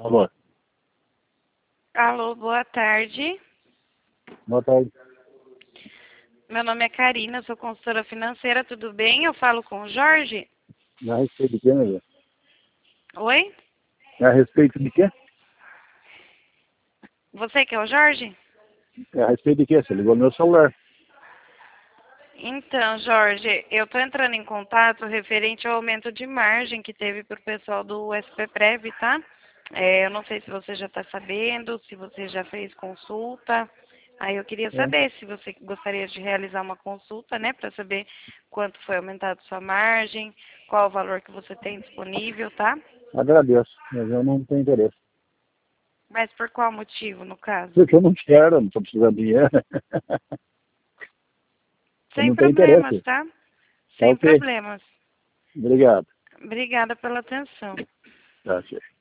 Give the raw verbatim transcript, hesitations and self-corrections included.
Alô. Alô, boa tarde. Boa tarde. Meu nome é Karina, sou consultora financeira, tudo bem? Eu falo com o Jorge? A respeito de quê, meu Deus? Oi? A respeito de quê? Você que é o Jorge? É a respeito de quê? Você ligou no meu celular. Então, Jorge, eu estou entrando em contato referente ao aumento de margem que teve para o pessoal do S P Prev, tá? É, eu não sei se você já está sabendo, se você já fez consulta. Aí eu queria É. saber se você gostaria de realizar uma consulta, né, para saber quanto foi aumentado sua margem, qual o valor que você tem disponível, tá? Agradeço, mas eu não tenho interesse. Mas por qual motivo, no caso? Porque eu não quero, não estou precisando de dinheiro. Eu Sem não tenho problemas, interesse. tá? Tá Sem ok. problemas. Obrigado. Obrigada pela atenção. Tá, ok.